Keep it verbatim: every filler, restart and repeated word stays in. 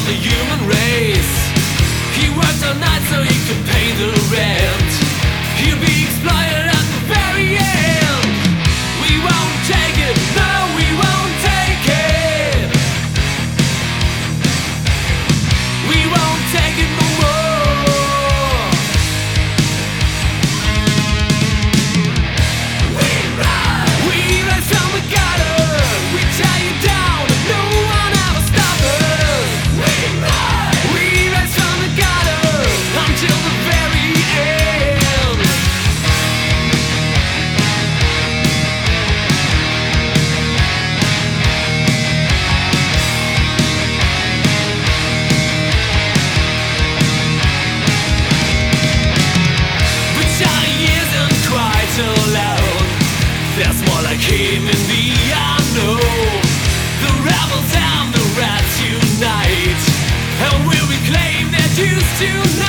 the human race. He worked all night so he could pay the rent. He'll be exploited at the very end. We won't take it, no, we won't take it. We won't take it no more. We rise, we rise from the gutter. We tear you down, no one ever stop us. We rise, we rise from the gutter until the very end. But Johnny isn't quite alone. There's more like him in the unknown. The rebels and the rats unite, and we'll reclaim their dues tonight.